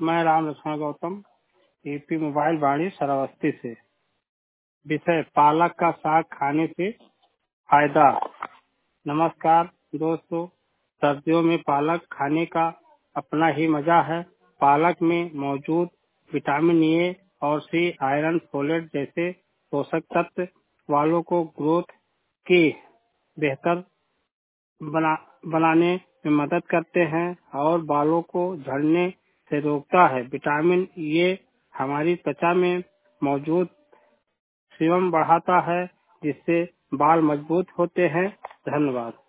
मैं Ram Lakshman Gautam, UP mobile Vaani Shravasti से। विषय पालक का साग खाने से फायदा। नमस्कार दोस्तों, सर्दियों में पालक खाने का अपना ही मजा है। पालक में मौजूद विटामिन ए और सी, आयरन, फोलेट जैसे पोषक तत्व वालों को ग्रोथ की बेहतर बनाने में मदद करते हैं और बालों को झड़ने से रोकता है। विटामिन ए हमारी त्वचा में मौजूद सीबम बढ़ाता है, जिससे बाल मजबूत होते हैं। धन्यवाद।